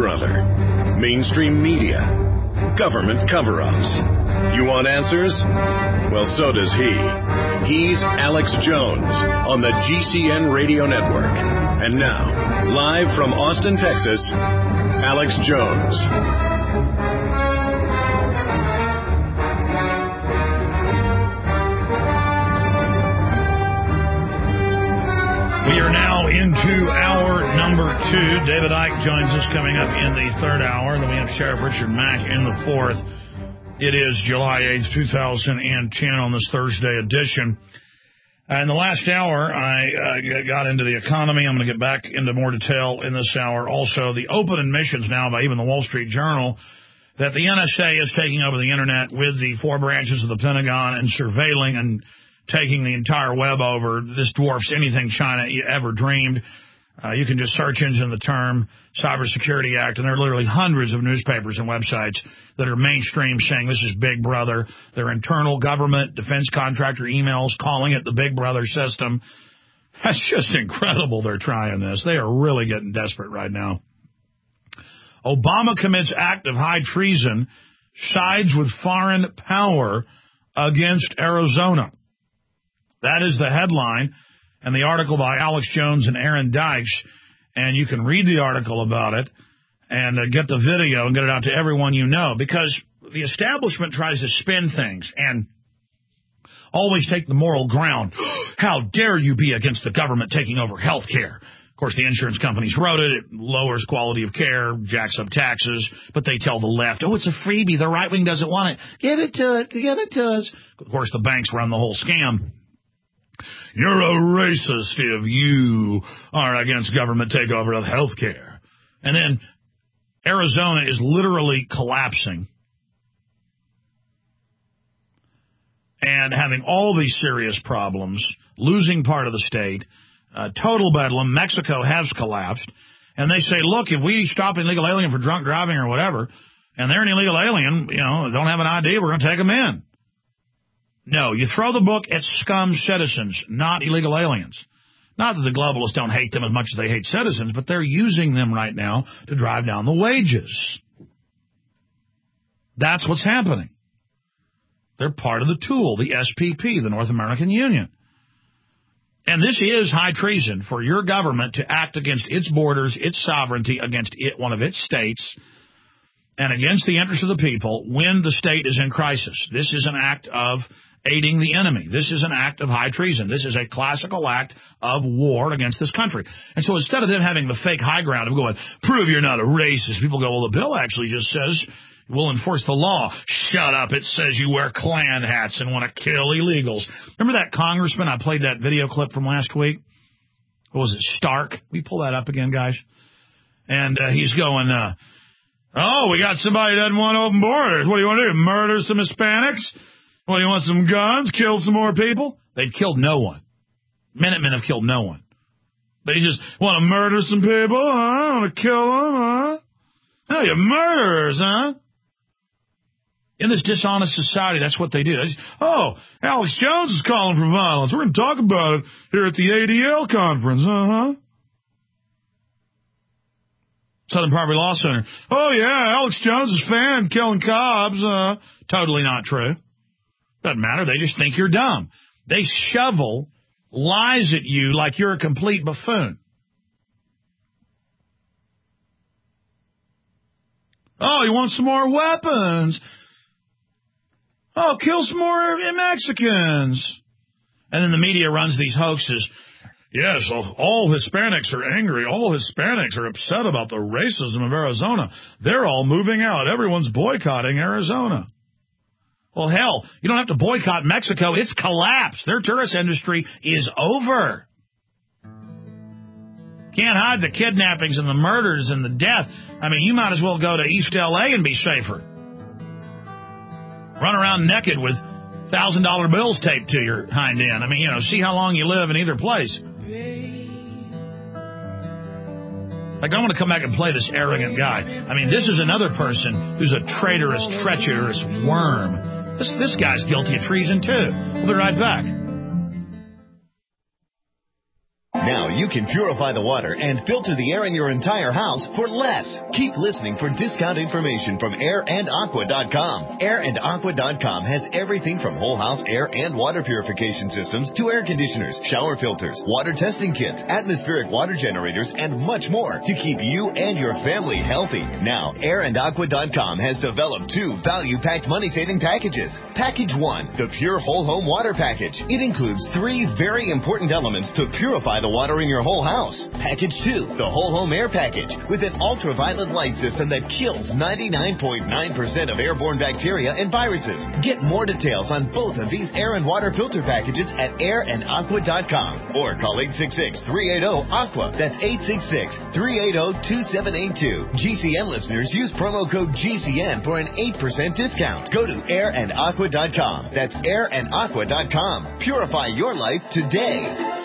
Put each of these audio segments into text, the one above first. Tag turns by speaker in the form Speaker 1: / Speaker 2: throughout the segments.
Speaker 1: brother. Mainstream media. Government cover-ups. You want answers? Well, so does he. He's Alex Jones on the GCN Radio Network. And now, live from Austin, Texas, Alex Jones.
Speaker 2: We are now into hour number 2. David Icke joins us coming up in the third hour. Then we have Sheriff Richard Mack in the fourth. It is July 8th, 2010 on this Thursday edition. In the last hour, I got into the economy. I'm going to get back into more detail in this hour. Also, the open admissions now by even the Wall Street Journal that the NSA is taking over the Internet with the 4 branches of the Pentagon and surveilling and taking the entire web over. This dwarfs anything China ever dreamed. You can just search engine the term Cybersecurity Act, and there are literally hundreds of newspapers and websites that are mainstream saying this is Big Brother. Their internal government defense contractor emails calling it the Big Brother system. That's just incredible they're trying this. They are really getting desperate right now. Obama commits act of high treason, sides with foreign power against Arizona. That is the headline, and the article by Alex Jones and Aaron Dykes, and you can read the article about it and get the video and get it out to everyone you know, because the establishment tries to spin things and always take the moral ground. How dare you be against the government taking over health care? Of course, the insurance companies wrote it. It lowers quality of care, jacks up taxes, but they tell the left, oh, it's a freebie. The right wing doesn't want it. Give it to us. Of course, the banks run the whole scam. You're a racist if you are against government takeover of health care. And then Arizona is literally collapsing and having all these serious problems, losing part of the state, total bedlam. Mexico has collapsed. And they say, look, if we stop an illegal alien for drunk driving or whatever, and they're an illegal alien, don't have an ID, we're going to take them in. No, you throw the book at scum citizens, not illegal aliens. Not that the globalists don't hate them as much as they hate citizens, but they're using them right now to drive down the wages. That's what's happening. They're part of the tool, the SPP, the North American Union. And this is high treason for your government to act against its borders, its sovereignty, against one of its states, and against the interests of the people when the state is in crisis. This is an act of aiding the enemy. This is an act of high treason. This is a classical act of war against this country. And so instead of them having the fake high ground of going, prove you're not a racist, people go, well, the bill actually just says we'll enforce the law. Shut up. It says you wear Klan hats and want to kill illegals. Remember that congressman? I played that video clip from last week. What was it, Stark? We pull that up again, guys. And he's going, oh, we got somebody who doesn't want open borders. What do you want to do, murder some Hispanics? Well, you want some guns, kill some more people? They've killed no one. Minutemen have killed no one. They just want to murder some people, huh? Want to kill them, huh? Oh, you're murderers, huh? In this dishonest society, that's what they do. Alex Jones is calling for violence. We're going to talk about it here at the ADL conference, Southern Poverty Law Center. Oh, yeah, Alex Jones is fan killing cops. Totally not true. Doesn't matter. They just think you're dumb. They shovel lies at you like you're a complete buffoon. Oh, you want some more weapons? Oh, kill some more Mexicans. And then the media runs these hoaxes. Yes, all Hispanics are angry. All Hispanics are upset about the racism of Arizona. They're all moving out. Everyone's boycotting Arizona. Well, hell, you don't have to boycott Mexico. It's collapsed. Their tourist industry is over. Can't hide the kidnappings and the murders and the death. I mean, you might as well go to East L.A. and be safer. Run around naked with $1,000 bills taped to your hind end. I mean, see how long you live in either place. Like, I want to come back and play this arrogant guy. I mean, this is another person who's a traitorous, treacherous worm. This guy's guilty of treason, too. We'll be right back.
Speaker 3: Now you can purify the water and filter the air in your entire house for less. Keep listening for discount information from AirandAqua.com. AirandAqua.com has everything from whole house air and water purification systems to air conditioners, shower filters, water testing kits, atmospheric water generators, and much more to keep you and your family healthy. Now, AirandAqua.com has developed 2 value-packed money-saving packages. Package 1, the Pure Whole Home Water Package. It includes 3 very important elements to purify the water in your whole house. Package 2, the Whole Home Air Package, with an ultraviolet light system that kills 99.9% of airborne bacteria and viruses. Get more details on both of these air and water filter packages at AirandAqua.com or call 866-380-AQUA. That's 866-380-2782. GCN listeners use promo code GCN for an 8% discount. Go to AirandAqua.com. That's AirandAqua.com. Purify your life today.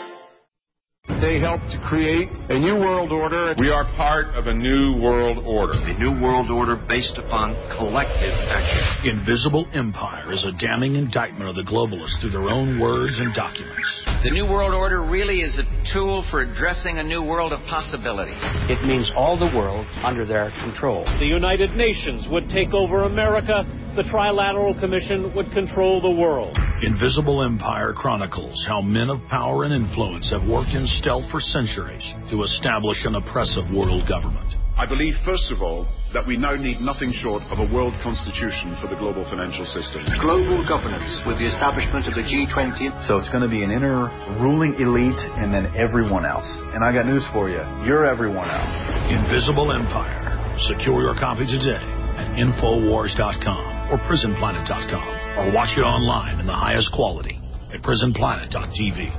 Speaker 4: They helped to create a new world order. We are part of a new world order.
Speaker 5: A new world order based upon collective action.
Speaker 2: Invisible Empire is a damning indictment of the globalists through their own words and documents.
Speaker 6: The new world order really is a tool for addressing a new world of possibilities.
Speaker 7: It means all the world under their control.
Speaker 8: The United Nations would take over America. The Trilateral Commission would control the world.
Speaker 2: Invisible Empire chronicles how men of power and influence have worked in stealth for centuries to establish an oppressive world government.
Speaker 9: I believe, first of all, that we now need nothing short of a world constitution for the global financial system.
Speaker 5: Global governance with the establishment of the G20.
Speaker 10: So it's going to be an inner ruling elite and then everyone else. And I got news for you. You're everyone else.
Speaker 2: Invisible Empire. Secure your copy today at Infowars.com or PrisonPlanet.com, or watch it online in the highest quality at PrisonPlanet.tv.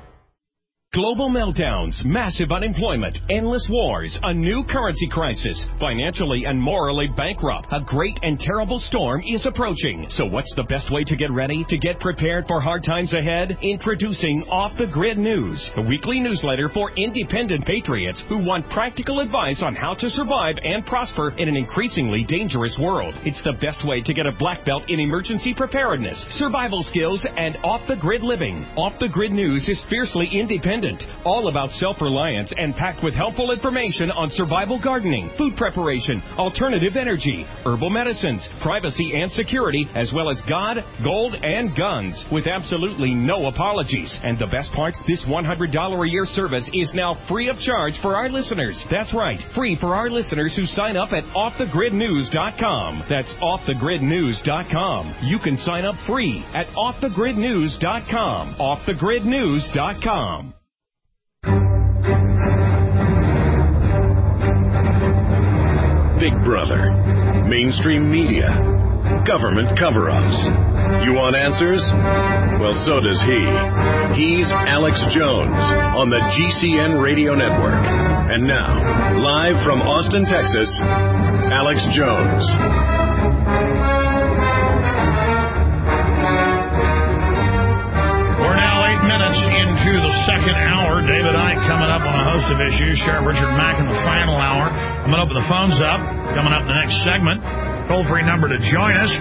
Speaker 11: Global meltdowns, massive unemployment, endless wars, a new currency crisis, financially and morally bankrupt. A great and terrible storm is approaching. So what's the best way to get ready, to get prepared for hard times ahead? Introducing Off the Grid News, a weekly newsletter for independent patriots who want practical advice on how to survive and prosper in an increasingly dangerous world. It's the best way to get a black belt in emergency preparedness, survival skills, and off-the-grid living. Off the Grid News is fiercely independent, all about self-reliance and packed with helpful information on survival gardening, food preparation, alternative energy, herbal medicines, privacy and security, as well as God, gold, and guns, with absolutely no apologies. And the best part, this $100 a year service is now free of charge for our listeners. That's right, free for our listeners who sign up at OffTheGridNews.com. That's OffTheGridNews.com. You can sign up free at OffTheGridNews.com. OffTheGridNews.com.
Speaker 1: Big Brother, mainstream media, government cover-ups. You want answers? Well, so does he. He's Alex Jones on the GCN Radio Network. And now, live from Austin, Texas, Alex Jones.
Speaker 2: We're now 8 minutes into the second hour. David Icke coming up on a host of issues. Sheriff Richard Mack in the final hour. I'm going to open the phones up. Coming up in the next segment. Toll-free number to join us,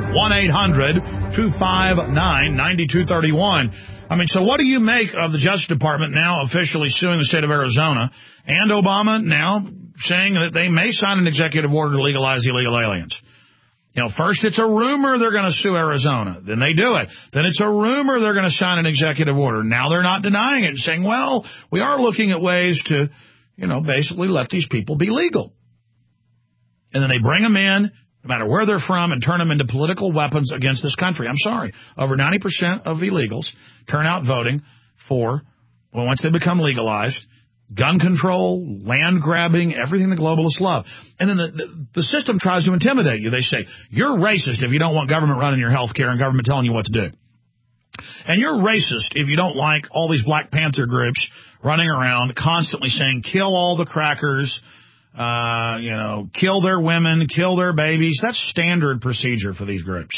Speaker 2: 1-800-259-9231. I mean, so what do you make of the Justice Department now officially suing the state of Arizona, and Obama now saying that they may sign an executive order to legalize illegal aliens? You know, first it's a rumor they're going to sue Arizona. Then they do it. Then it's a rumor they're going to sign an executive order. Now they're not denying it and saying, well, we are looking at ways to, you know, basically let these people be legal. And then they bring them in, no matter where they're from, and turn them into political weapons against this country. I'm sorry. Over 90% of illegals turn out voting for, well, once they become legalized, gun control, land grabbing, everything the globalists love. And then the system tries to intimidate you. They say, you're racist if you don't want government running your health care and government telling you what to do. And you're racist if you don't like all these Black Panther groups running around constantly saying, kill all the crackers, kill their women, kill their babies. That's standard procedure for these groups.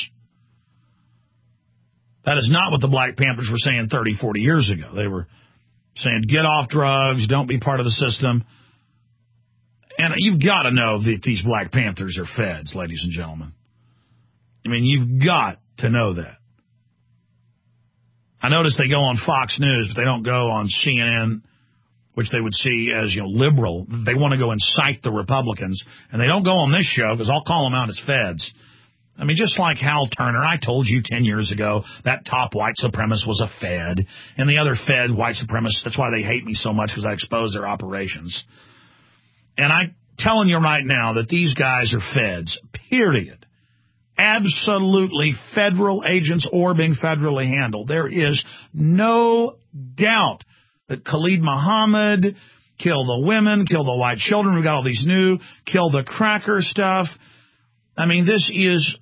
Speaker 2: That is not what the Black Panthers were saying 30, 40 years ago. They were saying, get off drugs, don't be part of the system. And you've got to know that these Black Panthers are feds, ladies and gentlemen. I mean, you've got to know that. I notice they go on Fox News, but they don't go on CNN which they would see as, liberal. They want to go incite the Republicans, and they don't go on this show because I'll call them out as feds. I mean, just like Hal Turner, I told you 10 years ago that top white supremacist was a Fed, and the other Fed white supremacist, that's why they hate me so much, because I expose their operations. And I'm telling you right now that these guys are Feds, period. Absolutely federal agents or being federally handled. There is no doubt that Khalid Muhammad, kill the women, kill the white children, we got all these new, kill the cracker stuff. I mean, this is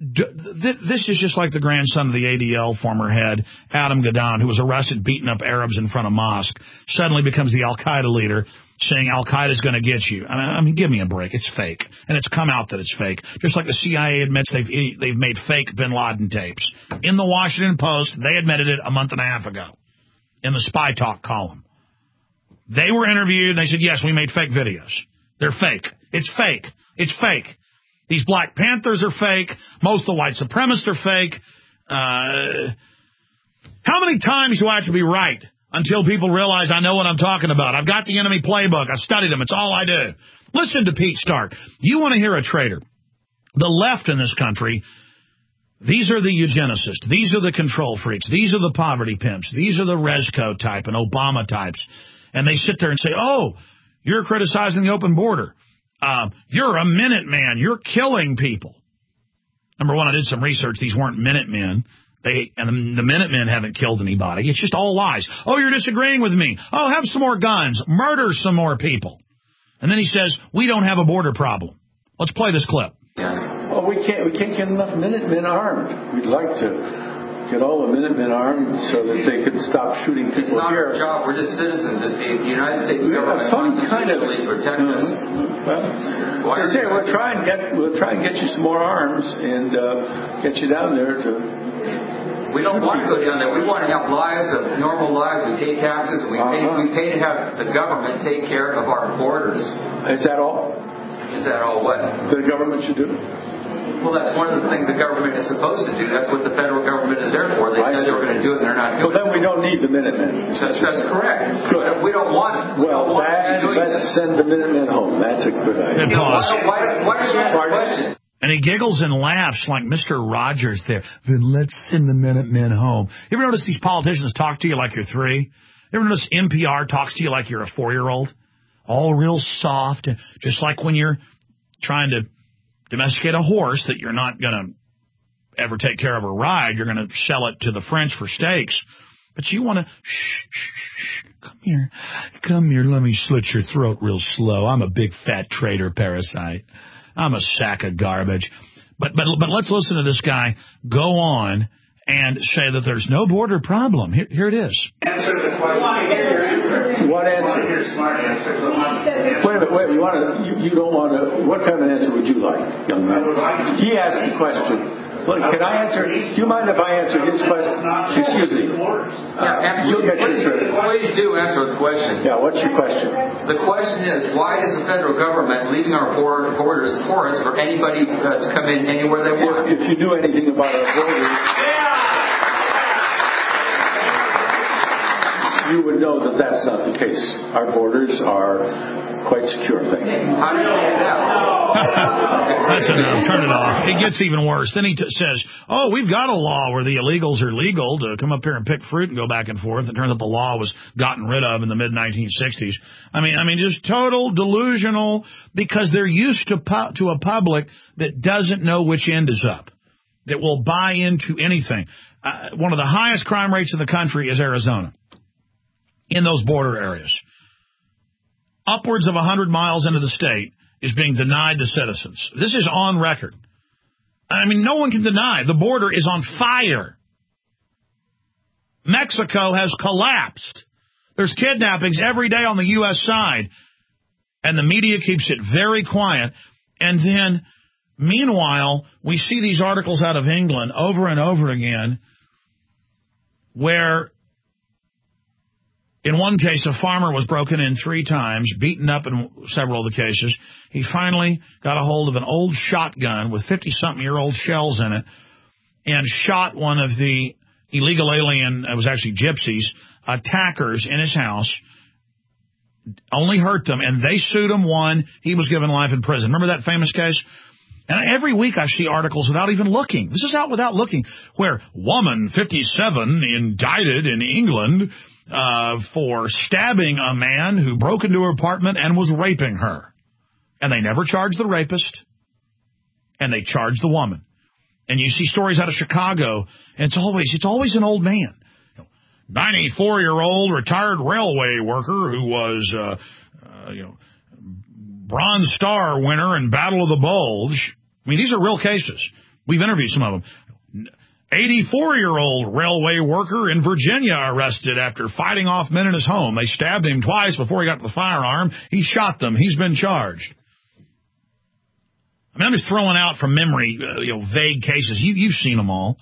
Speaker 2: just like the grandson of the ADL former head, Adam Gaddan, who was arrested beating up Arabs in front of mosque, suddenly becomes the Al-Qaeda leader, saying Al-Qaeda's going to get you. I mean, give me a break. It's fake. And it's come out that it's fake. Just like the CIA admits they've made fake bin Laden tapes. In the Washington Post, they admitted it a month and a half ago in the Spy Talk column. They were interviewed, and they said, yes, we made fake videos. They're fake. It's fake. It's fake. These Black Panthers are fake. Most of the white supremacists are fake. How many times do I have to be right until people realize I know what I'm talking about? I've got the enemy playbook. I've studied them. It's all I do. Listen to Pete Stark. You want to hear a traitor? The left in this country, these are the eugenicists. These are the control freaks. These are the poverty pimps. These are the Rezko type and Obama types. And they sit there and say, oh, you're criticizing the open border. You're a Minuteman. You're killing people. Number one, I did some research. These weren't Minutemen. The Minutemen haven't killed anybody. It's just all lies. Oh, you're disagreeing with me. Oh, have some more guns. Murder some more people. And then he says, we don't have a border problem. Let's play this clip.
Speaker 12: Well, we can't get enough Minutemen armed. We'd like to get all the Minutemen armed so that they could stop shooting people here.
Speaker 13: It's not our job. We're just citizens. The United States government constitutionally protect us.
Speaker 12: Well, I say we'll try and get you some more arms and get you down there to.
Speaker 13: We don't want to go down there. We want to have lives of normal lives. We pay taxes. We pay to have the government take care of our borders.
Speaker 12: Is that all?
Speaker 13: Is that all what?
Speaker 12: The government should do?
Speaker 13: Well, that's one of the things the government is supposed to do. That's what the federal government is there for. They said they were going to do it, and they're not doing it.
Speaker 12: Well, then we don't need the Minutemen.
Speaker 13: That's correct. Good. We don't want it.
Speaker 12: Well, let's send the Minutemen home. That's a good idea.
Speaker 13: Why do you have a question?
Speaker 2: And he giggles and laughs like Mr. Rogers there. Then let's send the Minutemen home. You ever notice these politicians talk to you like you're 3? You ever notice NPR talks to you like you're a 4-year-old? All real soft, just like when you're trying to domesticate a horse that you're not going to ever take care of a ride. You're going to sell it to the French for steaks. But you want to, shh, come here, let me slit your throat real slow. I'm a big fat traitor parasite. I'm a sack of garbage. But let's listen to this guy go on and say that there's no border problem. Here it is.
Speaker 12: Answer the question. What answer? Your smart answer. Wait a minute. You don't want to. What kind of an answer would you like, young man? He asked the question. Look, can I answer? Do you mind if I answer his question? Excuse me. You'll get your turn.
Speaker 13: Please do answer the question.
Speaker 12: Yeah, what's your question?
Speaker 13: The question is, why is the federal government leaving our borders porous for anybody to come in anywhere they want?
Speaker 12: If you knew anything about our borders, you would know that that's not the case. Our borders are quite secure thing.
Speaker 13: How do you know that?
Speaker 2: That's enough. Turn it off. It gets even worse. Then he says, oh, we've got a law where the illegals are legal to come up here and pick fruit and go back and forth. It turns out the law was gotten rid of in the mid-1960s. I mean, just total delusional, because they're used to a public that doesn't know which end is up, that will buy into anything. One of the highest crime rates in the country is Arizona, in those border areas. Upwards of 100 miles into the state is being denied to citizens. This is on record. I mean, no one can deny the border is on fire. Mexico has collapsed. There's kidnappings every day on the U.S. side, and the media keeps it very quiet. And then, meanwhile, we see these articles out of England over and over again where, in one case, a farmer was broken in 3 times, beaten up in several of the cases. He finally got a hold of an old shotgun with 50-something-year-old shells in it and shot one of the illegal alien, it was actually gypsies, attackers in his house, only hurt them, and they sued him, won. He was given life in prison. Remember that famous case? And every week I see articles without even looking. This is out without looking, where woman 57 indicted in England for stabbing a man who broke into her apartment and was raping her. And they never charged the rapist, and they charged the woman. And you see stories out of Chicago, and it's always an old man. 94-year-old retired railway worker who was, Bronze Star winner in Battle of the Bulge. I mean, these are real cases. We've interviewed some of them. 84-year-old railway worker in Virginia arrested after fighting off men in his home. They stabbed him twice before he got to the firearm. He shot them. He's been charged. I mean, I'm just throwing out from memory, vague cases. You've seen them all.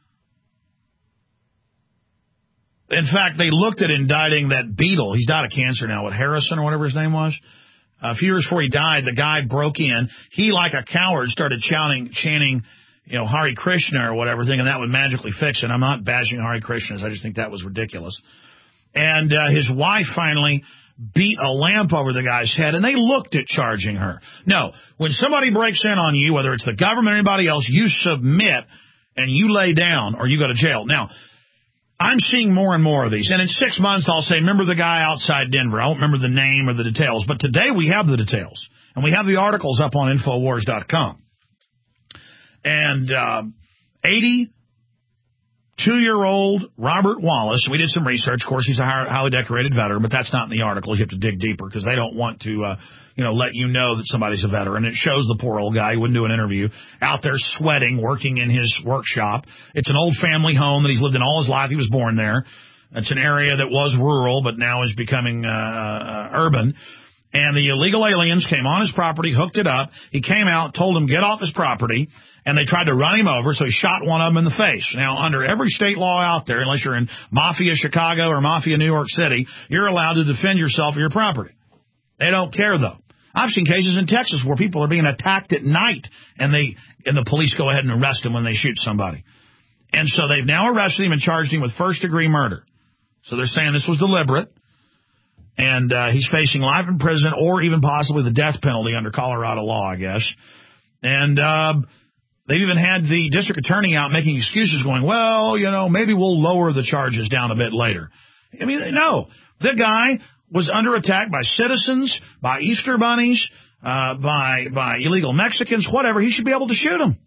Speaker 2: In fact, they looked at indicting that Beatle. He's died of cancer now, Harrison or whatever his name was. A few years before he died, the guy broke in. He, like a coward, started chanting, Hare Krishna or whatever, thinking that would magically fix it. I'm not bashing Hare Krishnas. I just think that was ridiculous. And his wife finally beat a lamp over the guy's head, and they looked at charging her. No, when somebody breaks in on you, whether it's the government or anybody else, you submit and you lay down or you go to jail. Now, I'm seeing more and more of these. And in 6 months, I'll say, remember the guy outside Denver. I won't remember the name or the details. But today we have the details. And we have the articles up on Infowars.com. And 82-year-old Robert Wallace, we did some research. Of course, he's a highly decorated veteran, but that's not in the articles. You have to dig deeper because they don't want to, let you know that somebody's a veteran. It shows the poor old guy. He wouldn't do an interview. Out there sweating, working in his workshop. It's an old family home that he's lived in all his life. He was born there. It's an area that was rural, but now is becoming urban. And the illegal aliens came on his property, hooked it up. He came out, told him, get off his property. And they tried to run him over, so he shot one of them in the face. Now, under every state law out there, unless you're in Mafia Chicago or Mafia New York City, you're allowed to defend yourself or your property. They don't care, though. I've seen cases in Texas where people are being attacked at night, and the police go ahead and arrest them when they shoot somebody. And so they've now arrested him and charged him with first-degree murder. So they're saying this was deliberate, and he's facing life in prison or even possibly the death penalty under Colorado law, I guess. And they've even had the district attorney out making excuses going, well, maybe we'll lower the charges down a bit later. I mean, no. The guy was under attack by citizens, by Easter bunnies, by illegal Mexicans, whatever. He should be able to shoot them.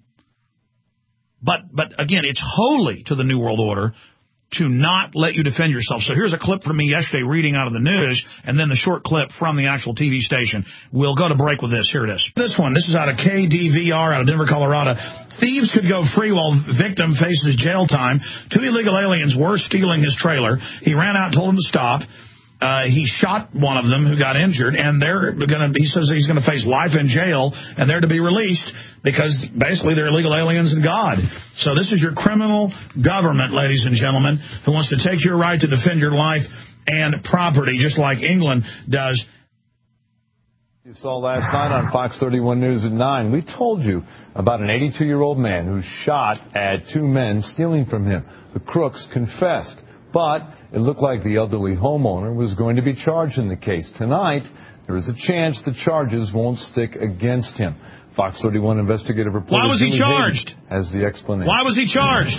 Speaker 2: But again, it's wholly to the New World Order to not let you defend yourself. So here's a clip from me yesterday reading out of the news, and then the short clip from the actual TV station. We'll go to break with this. Here it is. This is out of KDVR out of Denver, Colorado. Thieves could go free while victim faces jail time. 2 illegal aliens were stealing his trailer. He ran out and told them to stop. He shot one of them who got injured, and he says he's going to face life in jail, and they're to be released because basically they're illegal aliens and God. So this is your criminal government, ladies and gentlemen, who wants to take your right to defend your life and property, just like England does.
Speaker 14: You saw last night on Fox 31 News at 9, we told you about an 82-year-old man who shot at 2 men stealing from him. The crooks confessed, but it looked like the elderly homeowner was going to be charged in the case. Tonight, there is a chance the charges won't stick against him. Fox 31 investigative reporter
Speaker 2: Why was he charged?
Speaker 14: Has the explanation.
Speaker 2: Why was he charged?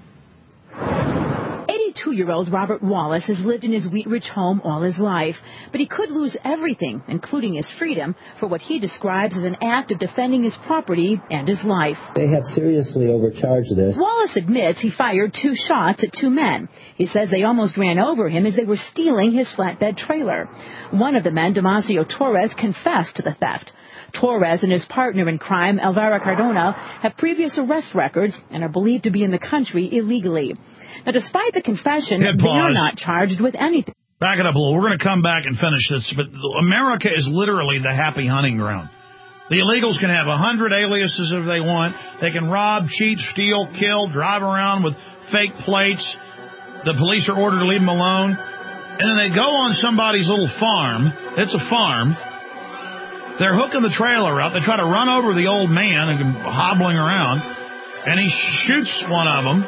Speaker 15: 82-year-old Robert Wallace has lived in his Wheat Ridge home all his life, but he could lose everything, including his freedom, for what he describes as an act of defending his property and his life.
Speaker 16: They have seriously overcharged this.
Speaker 15: Wallace admits he fired 2 shots at 2 men. He says they almost ran over him as they were stealing his flatbed trailer. One of the men, Damasio Torres, confessed to the theft. Torres and his partner in crime, Elvira Cardona, have previous arrest records and are believed to be in the country illegally. Now, despite the confession, they are not charged with anything.
Speaker 2: Back it up a little. We're going to come back and finish this, but America is literally the happy hunting ground. The illegals can have 100 aliases if they want. They can rob, cheat, steal, kill, drive around with fake plates. The police are ordered to leave them alone. And then they go on somebody's little farm. It's a farm. They're hooking the trailer up. They try to run over the old man and hobbling around. And he shoots one of them.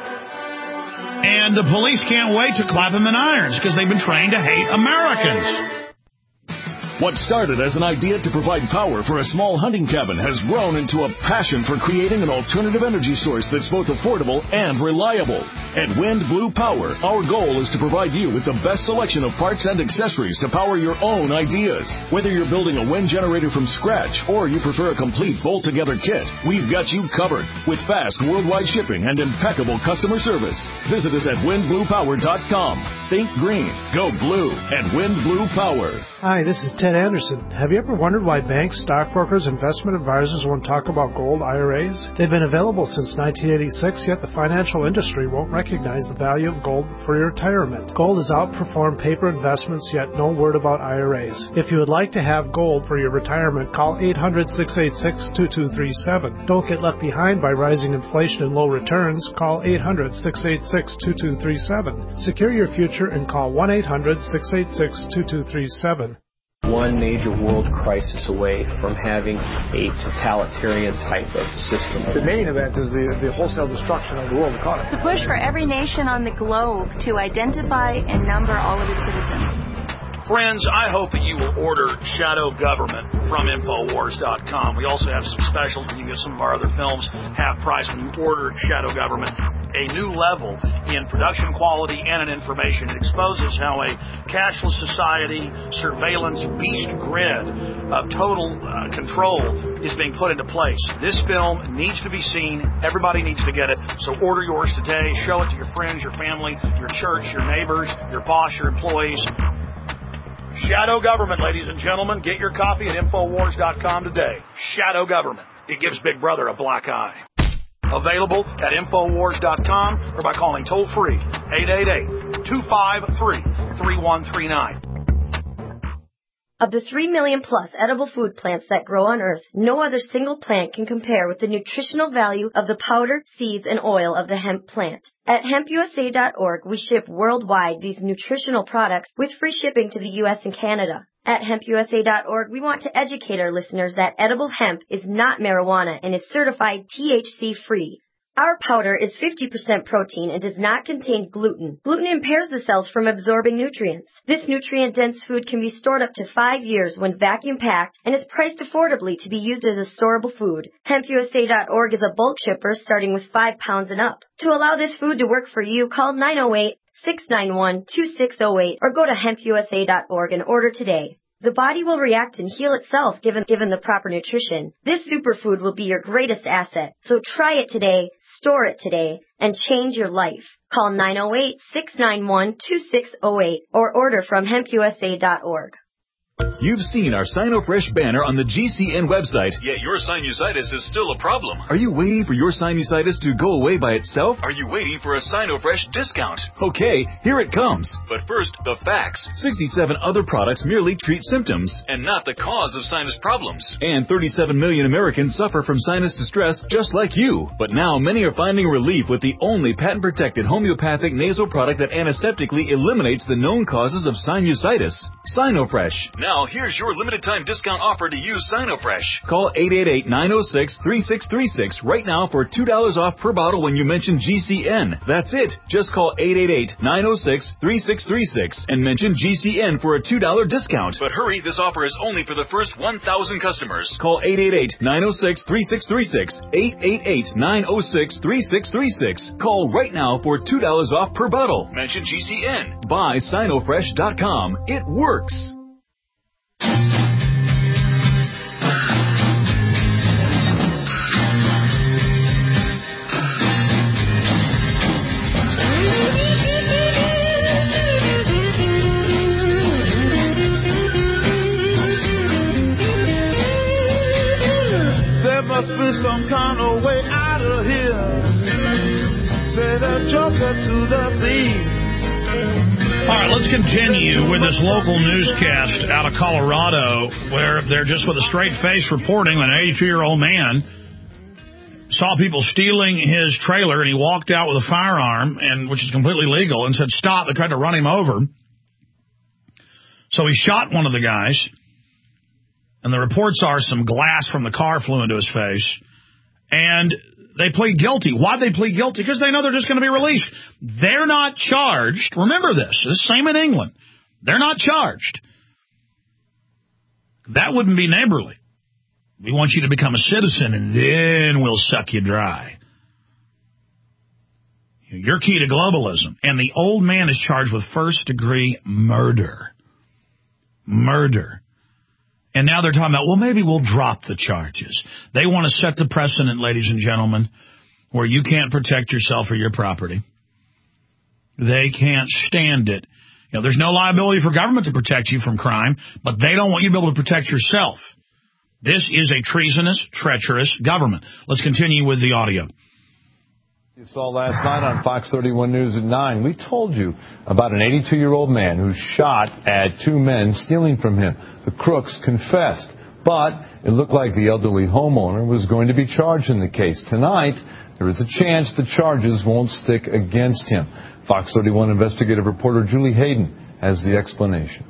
Speaker 2: And the police can't wait to clap him in irons because they've been trained to hate Americans.
Speaker 17: What started as an idea to provide power for a small hunting cabin has grown into a passion for creating an alternative energy source that's both affordable and reliable. At Wind Blue Power, our goal is to provide you with the best selection of parts and accessories to power your own ideas. Whether you're building a wind generator from scratch or you prefer a complete bolt-together kit, we've got you covered with fast worldwide shipping and impeccable customer service. Visit us at windbluepower.com. Think green. Go blue at Wind Blue Power.
Speaker 18: Hi, this is Ted Anderson. Have you ever wondered why banks, stockbrokers, investment advisors won't talk about gold IRAs? They've been available since 1986, yet the financial industry won't recognize the value of gold for your retirement. Gold has outperformed paper investments, yet no word about IRAs. If you would like to have gold for your retirement, call 800-686-2237. Don't get left behind by rising inflation and low returns. Call 800-686-2237. Secure your future and call 1-800-686-2237.
Speaker 7: One major world crisis away from having a totalitarian type of system.
Speaker 19: The main event is the wholesale destruction of the world economy.
Speaker 20: The push for every nation on the globe to identify and number all of its citizens.
Speaker 2: Friends, I hope that you will order Shadow Government from Infowars.com. We also have some specials where you get some of our other films half price when you order Shadow Government. A new level in production quality and in information. It exposes how a cashless society, surveillance beast grid of total control is being put into place. This film needs to be seen. Everybody needs to get it. So order yours today. Show it to your friends, your family, your church, your neighbors, your boss, your employees. Shadow Government, ladies and gentlemen. Get your copy at Infowars.com today. Shadow Government. It gives Big Brother a black eye. Available at Infowars.com or by calling toll-free 888-253-3139.
Speaker 21: Of the 3 million plus edible food plants that grow on Earth, no other single plant can compare with the nutritional value of the powder, seeds, and oil of the hemp plant. At hempusa.org, we ship worldwide these nutritional products with free shipping to the U.S. and Canada. At hempusa.org, we want to educate our listeners that edible hemp is not marijuana and is certified THC-free. Our powder is 50% protein and does not contain gluten. Gluten impairs the cells from absorbing nutrients. This nutrient-dense food can be stored up to 5 years when vacuum-packed and is priced affordably to be used as a storable food. HempUSA.org is a bulk shipper starting with 5 pounds and up. To allow this food to work for you, call 908-691-2608 or go to HempUSA.org and order today. The body will react and heal itself given the proper nutrition. This superfood will be your greatest asset. So try it today, store it today, and change your life. Call 908-691-2608 or order from HempUSA.org.
Speaker 22: You've seen our SinoFresh banner on the GCN website, yet your sinusitis is still a problem. Are you waiting for your sinusitis to go away by itself? Are you waiting for a SinoFresh discount? Okay, here it comes. But first, the facts. 67 other products merely treat symptoms and not the cause of sinus problems. And 37 million Americans suffer from sinus distress just like you. But now many are finding relief with the only patent-protected homeopathic nasal product that antiseptically eliminates the known causes of sinusitis. SinoFresh. Now, here's your limited-time discount offer to use SinoFresh. Call 888-906-3636 right now for $2 off per bottle when you mention GCN. That's it. Just call 888-906-3636 and mention GCN for a $2 discount. But hurry, this offer is only for the first 1,000 customers. Call 888-906-3636. 888-906-3636. Call right now for $2 off per bottle. Mention GCN. Buy SinoFresh.com. It works.
Speaker 23: There must be some kind of way out of here. Say the joker to the thief.
Speaker 2: All right, let's continue with this local newscast out of Colorado where they're just with a straight face reporting that an 82-year-old man saw people stealing his trailer and he walked out with a firearm, which is completely legal, and said stop. They tried to run him over. So he shot one of the guys, and the reports are some glass from the car flew into his face, and they plead guilty. Why'd they plead guilty? Because they know they're just going to be released. They're not charged. Remember this. This is the same in England. They're not charged. That wouldn't be neighborly. We want you to become a citizen, and then we'll suck you dry. You're key to globalism. And the old man is charged with first-degree murder. Murder. And now they're talking about, well, maybe we'll drop the charges. They want to set the precedent, ladies and gentlemen, where you can't protect yourself or your property. They can't stand it. You know, there's no liability for government to protect you from crime, but they don't want you to be able to protect yourself. This is a treasonous, treacherous government. Let's continue with the audio.
Speaker 14: You saw last night on Fox 31 News at 9, we told you about an 82-year-old man who shot at two men stealing from him. The crooks confessed, but it looked like the elderly homeowner was going to be charged in the case. Tonight, there is a chance the charges won't stick against him. Fox 31 investigative reporter Julie Hayden has the explanation.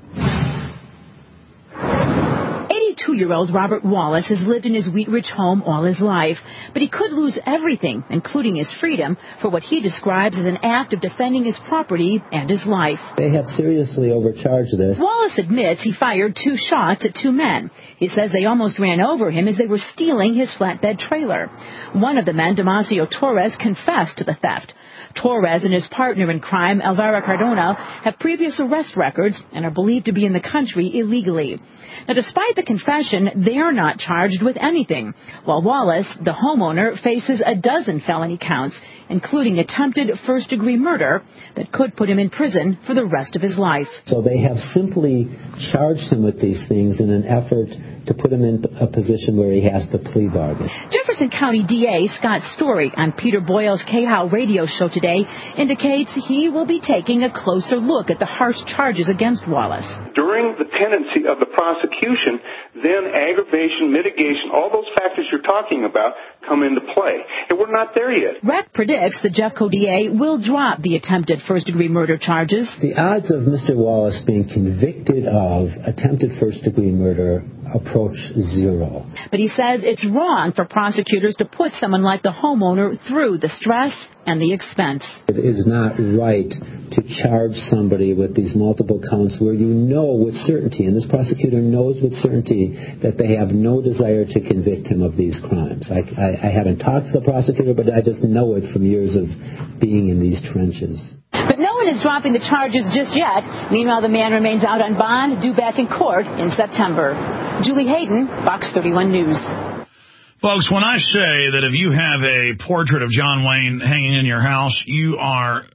Speaker 15: 82-year-old Robert Wallace has lived in his Wheat-Ridge home all his life, but he could lose everything, including his freedom, for what he describes as an act of defending his property and his life.
Speaker 16: They have seriously overcharged this.
Speaker 15: Wallace admits he fired 2 shots at 2 men. He says they almost ran over him as they were stealing his flatbed trailer. One of the men, Damasio Torres, confessed to the theft. Torres and his partner in crime, Elvira Cardona, have previous arrest records and are believed to be in the country illegally. Now, despite the confession, they are not charged with anything, while Wallace, the homeowner, faces a dozen felony counts, including attempted first-degree murder that could put him in prison for the rest of his life.
Speaker 16: So they have simply charged him with these things in an effort to put him in a position where he has to plea bargain.
Speaker 15: Jefferson County DA Scott Story on Peter Boyle's KHOW radio show today indicates he will be taking a closer look at the harsh charges against Wallace.
Speaker 3: During the pendency of the prosecution, then aggravation, mitigation, all those factors you're talking about come into play. And we're not there yet.
Speaker 15: REC predicts the Jeffco DA will drop the attempted first-degree murder charges.
Speaker 16: The odds of Mr. Wallace being convicted of attempted first-degree murder approach 0.
Speaker 15: But he says it's wrong for prosecutors to put someone like the homeowner through the stress and the expense.
Speaker 16: It is not right to charge somebody with these multiple counts where you know with certainty, and this prosecutor knows with certainty, that they have no desire to convict him of these crimes. I haven't talked to the prosecutor, but I just know it from years of being in these trenches.
Speaker 15: But no one is dropping the charges just yet. Meanwhile, the man remains out on bond, due back in court in September. Julie Hayden, Fox 31 News.
Speaker 2: Folks, when I say that if you have a portrait of John Wayne hanging in your house, you are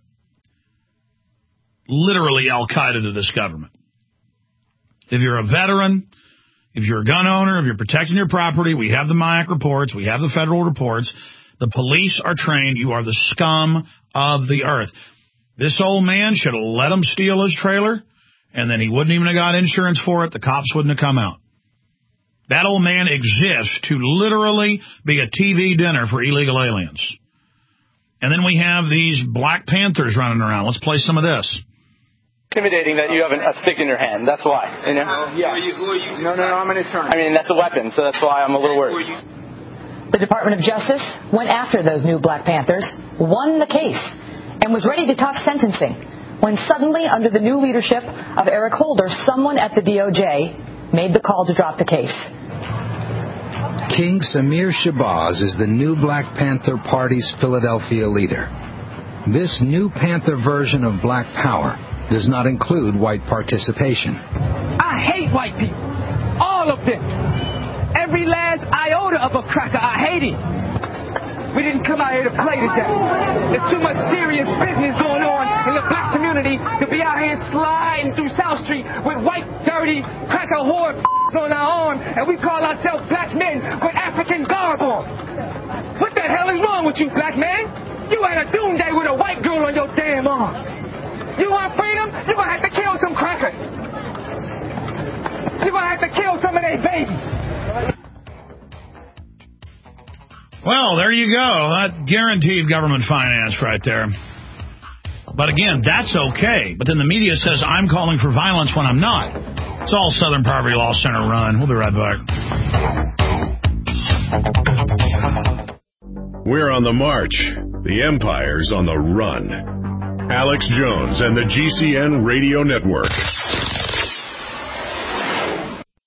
Speaker 2: literally Al-Qaeda to this government. If you're a veteran, if you're a gun owner, if you're protecting your property, we have the MIAC reports, we have the federal reports. The police are trained. You are the scum of the earth. This old man should have let him steal his trailer, and then he wouldn't even have got insurance for it. The cops wouldn't have come out. That old man exists to literally be a TV dinner for illegal aliens. And then we have these Black Panthers running around. Let's play some of this.
Speaker 4: Intimidating that you have a stick in your hand. That's why. You know? Yeah.
Speaker 3: Who are you?
Speaker 4: No, I'm an attorney. I mean, that's a weapon, so that's why I'm a little worried.
Speaker 6: The Department of Justice went after those new Black Panthers, won the case, and was ready to talk sentencing when suddenly, under the new leadership of Eric Holder, someone at the DOJ made the call to drop the case.
Speaker 24: King Samir Shabazz is the new Black Panther Party's Philadelphia leader. This new Panther version of Black Power does not include white participation.
Speaker 25: I hate white people. All of them. Every last iota of a cracker, I hate it. We didn't come out here to play today. There's too much serious business going on in the black community to be out here sliding through South Street with white, dirty, cracker whore on our arm, and we call ourselves black men with African garb on. What the hell is wrong with you, black man? You had a doomsday with a white girl on your damn arm. You want freedom? You're going to have to kill some crackers. You're going to have to kill some of their babies.
Speaker 2: Well, there you go. That guaranteed government finance right there. But again, that's okay. But then the media says I'm calling for violence when I'm not. It's all Southern Poverty Law Center run. We'll be right back.
Speaker 1: We're on the march. The empire's on the run. Alex Jones and the GCN Radio Network.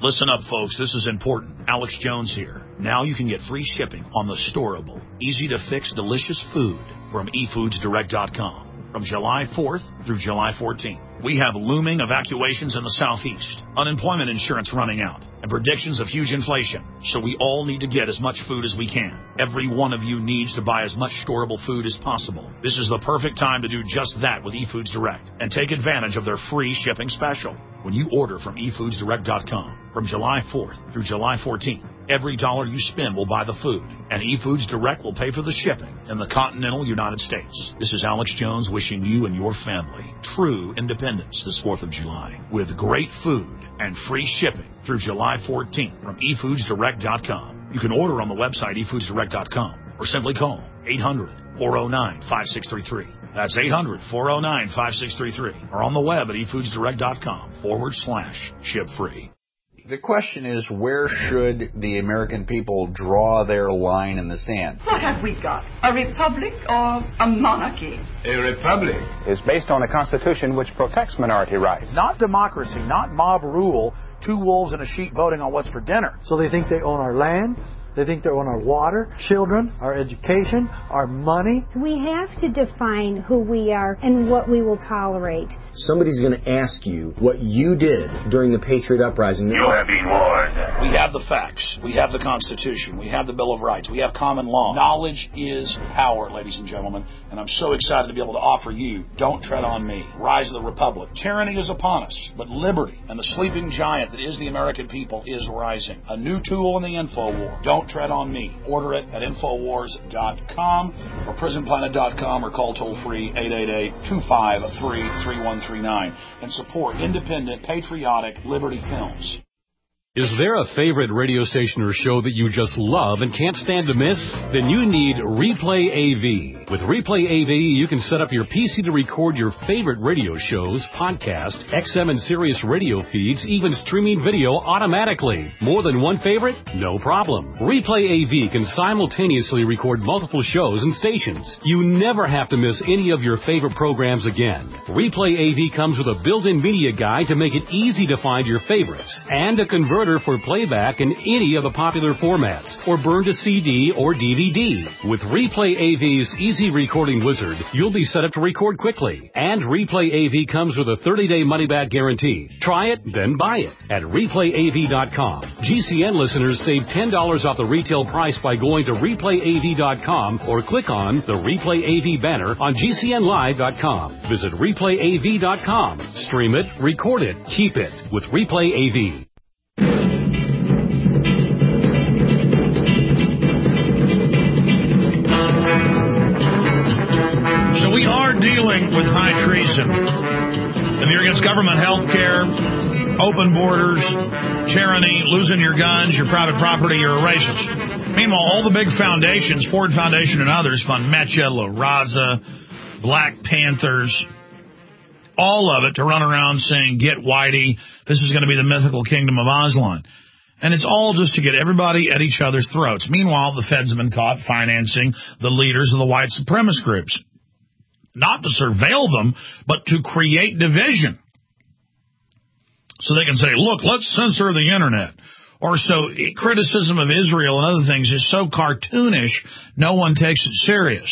Speaker 2: Listen up, folks. This is important. Alex Jones here. Now you can get free shipping on the storable, easy-to-fix, delicious food from eFoodsDirect.com from July 4th through July 14th. We have looming evacuations in the Southeast, unemployment insurance running out, and predictions of huge inflation. So we all need to get as much food as we can. Every one of you needs to buy as much storable food as possible. This is the perfect time to do just that with eFoods Direct and take advantage of their free shipping special. When you order from eFoodsDirect.com from July 4th through July 14th, every dollar you spend will buy the food, and eFoods Direct will pay for the shipping in the continental United States. This is Alex Jones wishing you and your family true independence this 4th of July with great food and free shipping through July 14th from eFoodsDirect.com. You can order on the website eFoodsDirect.com or simply call 800-409-5633. That's 800-409-5633 or on the web at eFoodsDirect.com/ship free.
Speaker 5: The question is, where should the American people draw their line in the sand?
Speaker 8: What have we got? A republic or a monarchy?
Speaker 9: A republic
Speaker 10: is based on a constitution which protects minority rights.
Speaker 19: Not democracy, not mob rule, two wolves and a sheep voting on what's for dinner. So they think they own our land. They think they own our water, children, our education, our money.
Speaker 11: We have to define who we are and what we will tolerate.
Speaker 26: Somebody's going to ask you what you did during the Patriot Uprising.
Speaker 9: You have been warned.
Speaker 2: We have the facts. We have the Constitution. We have the Bill of Rights. We have common law. Knowledge is power, ladies and gentlemen, and I'm so excited to be able to offer you Don't Tread on Me, Rise of the Republic. Tyranny is upon us, but liberty and the sleeping giant that is the American people is rising. A new tool in the info war. Don't Tread on Me. Order it at Infowars.com or PrisonPlanet.com or call toll-free 888-253-3139 and support independent, patriotic Liberty Films.
Speaker 27: Is there a favorite radio station or show that you just love and can't stand to miss? Then you need Replay AV. With Replay AV, you can set up your PC to record your favorite radio shows, podcasts, XM and Sirius radio feeds, even streaming video automatically. More than one favorite? No problem. Replay AV can simultaneously record multiple shows and stations. You never have to miss any of your favorite programs again. Replay AV comes with a built-in media guide to make it easy to find your favorites and a converter for playback in any of the popular formats or burn to CD or DVD. With Replay AV's easy recording wizard, you'll be set up to record quickly. And Replay AV comes with a 30-day money-back guarantee. Try it, then buy it at ReplayAV.com. GCN listeners save $10 off the retail price by going to ReplayAV.com or click on the Replay AV banner on GCNLive.com. Visit ReplayAV.com. Stream it, record it, keep it with Replay AV.
Speaker 2: So we are dealing with high treason. If you're against government health care, open borders, tyranny, losing your guns, your private property, you're a racist. Meanwhile, all the big foundations, Ford Foundation and others, fund Mecha, La Raza, Black Panthers, all of it to run around saying, get Whitey, this is going to be the mythical kingdom of Aslan. And it's all just to get everybody at each other's throats. Meanwhile, the feds have been caught financing the leaders of the white supremacist groups. Not to surveil them, but to create division. So they can say, look, let's censor the internet. Or so criticism of Israel and other things is so cartoonish, no one takes it serious.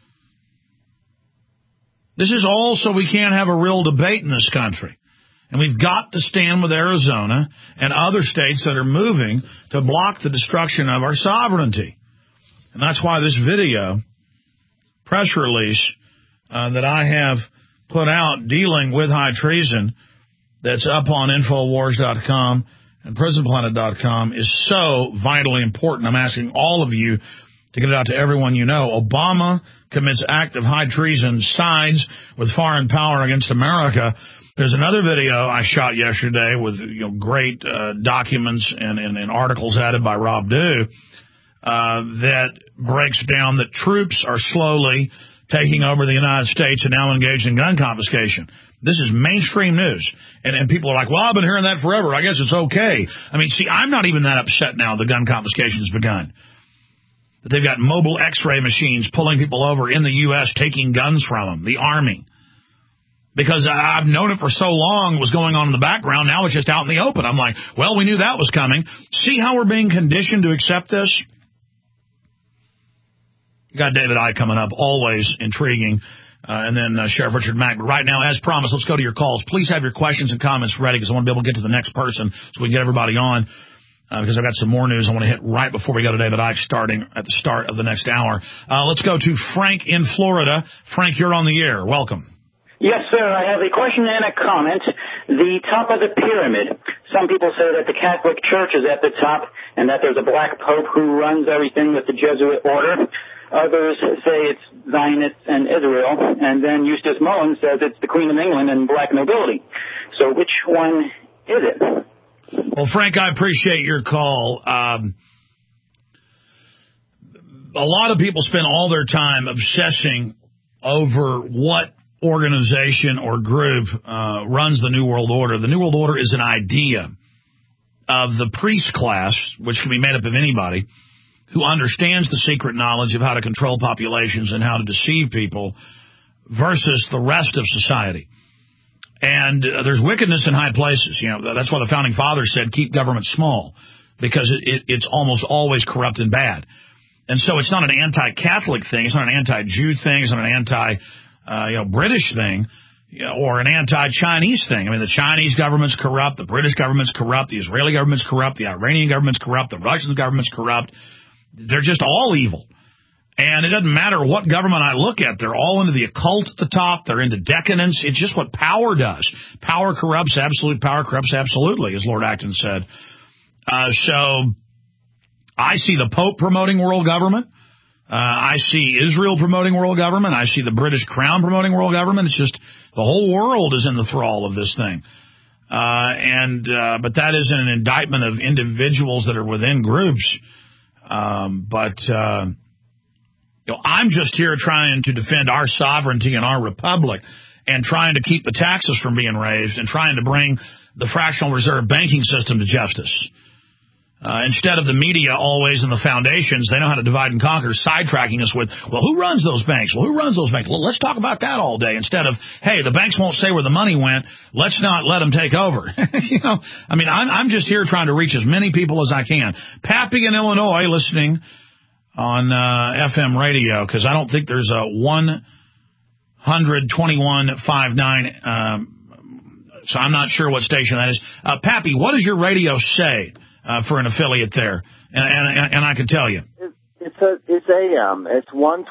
Speaker 2: This is all so we can't have a real debate in this country. And we've got to stand with Arizona and other states that are moving to block the destruction of our sovereignty. And that's why this video, press release, that I have put out dealing with high treason that's up on Infowars.com and PrisonPlanet.com is so vitally important. I'm asking all of you to get it out to everyone you know. Obama commits act of high treason, sides with foreign power against America. There's another video I shot yesterday with great documents and articles added by Rob Dew that breaks down that troops are slowly taking over the United States and now engaged in gun confiscation. This is mainstream news. And people are like, well, I've been hearing that forever. I guess it's okay. I mean, see, I'm not even that upset now the gun confiscation has begun. That they've got mobile x-ray machines pulling people over in the U.S., taking guns from them, the Army. Because I've known it for so long, it was going on in the background. Now it's just out in the open. I'm like, well, we knew that was coming. See how we're being conditioned to accept this? You got David Icke coming up, always intriguing. And then Sheriff Richard Mack. But right now, as promised, let's go to your calls. Please have your questions and comments ready because I want to be able to get to the next person so we can get everybody on. Because I've got some more news I want to hit right before we go to David Icke starting at the start of the next hour. Let's go to Frank in Florida. Frank, you're on the air. Welcome.
Speaker 7: Yes, sir. I have a question and a comment. The top of the pyramid. Some people say that the Catholic Church is at the top and that there's a black pope who runs everything with the Jesuit order. Others say it's Zionists and Israel. And then Eustace Mullins says it's the Queen of England and black nobility. So which one is it?
Speaker 2: Well, Frank, I appreciate your call. A lot of people spend all their time obsessing over what organization or group runs the New World Order. The New World Order is an idea of the priest class, which can be made up of anybody, who understands the secret knowledge of how to control populations and how to deceive people versus the rest of society. And there's wickedness in high places. You know, that's why the Founding Fathers said keep government small, because it's almost always corrupt and bad. And so it's not an anti-Catholic thing. It's not an anti-Jew thing. It's not an British thing, or an anti-Chinese thing. I mean, the Chinese government's corrupt, the British government's corrupt, the Israeli government's corrupt, the Iranian government's corrupt, the Russian government's corrupt. They're just all evil. And it doesn't matter what government I look at. They're all into the occult at the top. They're into decadence. It's just what power does. Power corrupts absolute. Power corrupts absolutely, as Lord Acton said. So I see the Pope promoting world government. I see Israel promoting world government. I see the British Crown promoting world government. It's just the whole world is in the thrall of this thing. But that isn't an indictment of individuals that are within groups. I'm just here trying to defend our sovereignty and our republic and trying to keep the taxes from being raised and trying to bring the fractional reserve banking system to justice. Instead of the media always and the foundations, they know how to divide and conquer, sidetracking us with, well, who runs those banks? Well, who runs those banks? Well, let's talk about that all day instead of, hey, the banks won't say where the money went. Let's not let them take over. I'm just here trying to reach as many people as I can. Pappy in Illinois listening on FM radio, because I don't think there's a 100-21-59, so I'm not sure what station that is. Pappy, what does your radio say? For an affiliate there, and I can tell you.
Speaker 12: It's AM. It's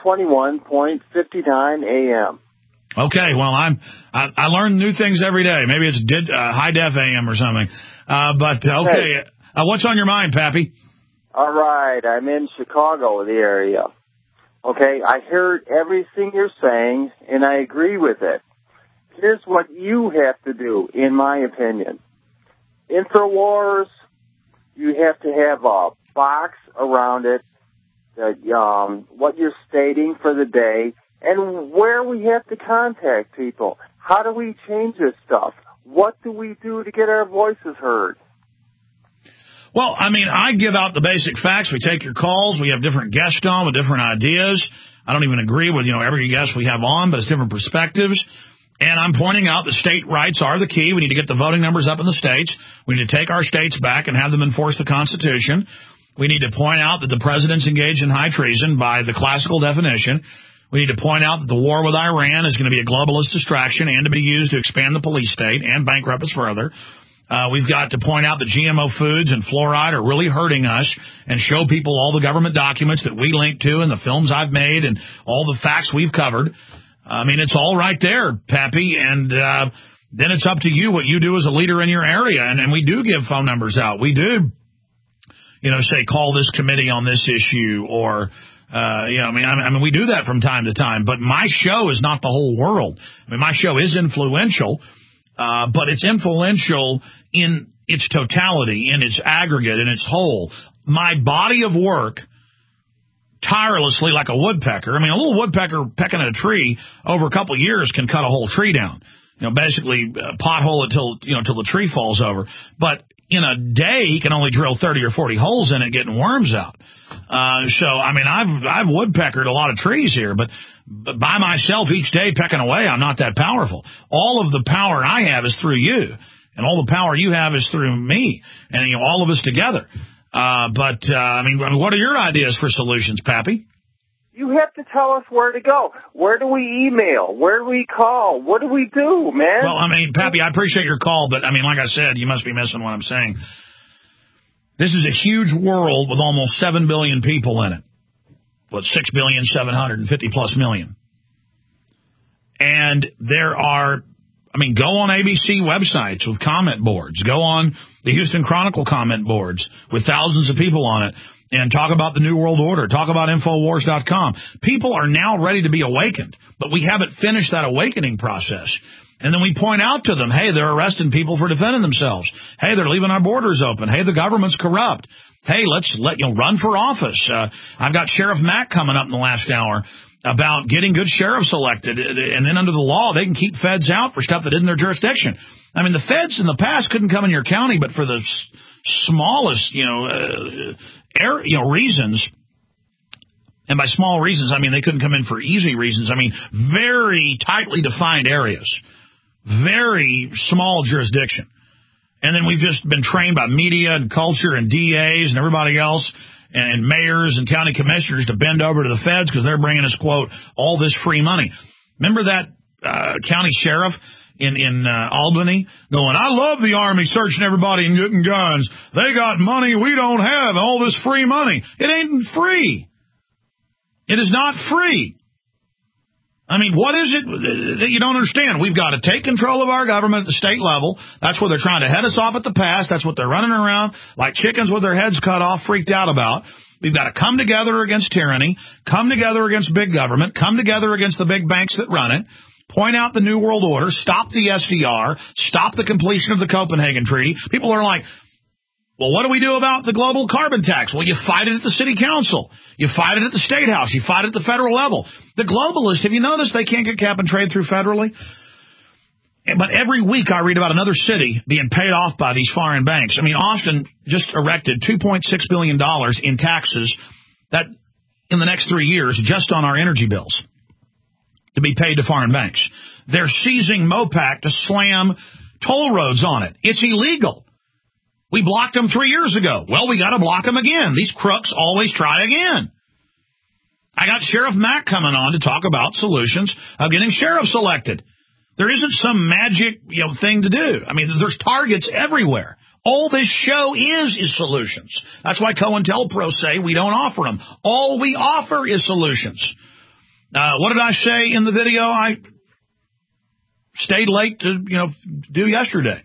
Speaker 12: 121.59 AM.
Speaker 2: Okay, well, I learn new things every day. Maybe it's high def AM or something. Okay. What's on your mind, Pappy?
Speaker 12: All right, I'm in Chicago, the area. Okay, I heard everything you're saying, and I agree with it. Here's what you have to do, in my opinion. InfoWars. You have to have a box around it, what you're stating for the day, and where we have to contact people. How do we change this stuff? What do we do to get our voices heard?
Speaker 2: Well, I give out the basic facts. We take your calls. We have different guests on with different ideas. I don't even agree with, every guest we have on, but it's different perspectives. And I'm pointing out that state rights are the key. We need to get the voting numbers up in the states. We need to take our states back and have them enforce the Constitution. We need to point out that the president's engaged in high treason by the classical definition. We need to point out that the war with Iran is going to be a globalist distraction and to be used to expand the police state and bankrupt us further. We've got to point out that GMO foods and fluoride are really hurting us and show people all the government documents that we link to and the films I've made and all the facts we've covered. It's all right there, Pappy, and then it's up to you what you do as a leader in your area. And we do give phone numbers out. We do, say call this committee on this issue or, we do that from time to time. But my show is not the whole world. My show is influential, but it's influential in its totality, in its aggregate, in its whole. My body of work tirelessly like a woodpecker. A little woodpecker pecking at a tree over a couple of years can cut a whole tree down. Basically pothole it till the tree falls over. But in a day he can only drill 30 or 40 holes in it, getting worms out. So, I mean, I've woodpeckered a lot of trees here, but by myself each day pecking away, I'm not that powerful. All of the power I have is through you, and all the power you have is through me, and all of us together. I mean, what are your ideas for solutions, Pappy?
Speaker 12: You have to tell us where to go. Where do we email? Where do we call? What do we do, man?
Speaker 2: Well, I mean, Pappy, I appreciate your call, but, I mean, like I said, you must be missing what I'm saying. This is a huge world with almost 7 billion people in it. 6,750+ million. And there are, I mean, go on ABC websites with comment boards. Go on the Houston Chronicle comment boards with thousands of people on it and talk about the New World Order. Talk about Infowars.com. People are now ready to be awakened, but we haven't finished that awakening process. And then we point out to them, hey, they're arresting people for defending themselves. Hey, they're leaving our borders open. Hey, the government's corrupt. Hey, let's run for office. I've got Sheriff Mack coming up in the last hour about getting good sheriffs elected. And then under the law, they can keep feds out for stuff that isn't their jurisdiction. I mean, the feds in the past couldn't come in your county, but for the smallest, reasons. And by small reasons, I mean they couldn't come in for easy reasons. I mean very tightly defined areas. Very small jurisdiction. And then we've just been trained by media and culture and DAs and everybody else and mayors and county commissioners to bend over to the feds because they're bringing us, quote, all this free money. Remember that county sheriff in Albany going, I love the Army searching everybody and getting guns. They got money we don't have, all this free money. It ain't free. It is not free. I mean, what is it that you don't understand? We've got to take control of our government at the state level. That's where they're trying to head us off at the pass. That's what they're running around like chickens with their heads cut off, freaked out about. We've got to come together against tyranny, come together against big government, come together against the big banks that run it, point out the New World Order, stop the SDR, stop the completion of the Copenhagen Treaty. People are like, well, what do we do about the global carbon tax? Well, you fight it at the city council. You fight it at the state house. You fight it at the federal level. The globalists, have you noticed they can't get cap and trade through federally? But every week I read about another city being paid off by these foreign banks. I mean, Austin just erected $2.6 billion in taxes that in the next 3 years just on our energy bills to be paid to foreign banks. They're seizing MOPAC to slam toll roads on it. It's illegal. We blocked them 3 years ago. Well, we got to block them again. These crooks always try again. I got Sheriff Mack coming on to talk about solutions of getting sheriffs elected. There isn't some magic, thing to do. I mean, there's targets everywhere. All this show is solutions. That's why COINTELPRO say we don't offer them. All we offer is solutions. What did I say in the video I stayed late to, do yesterday?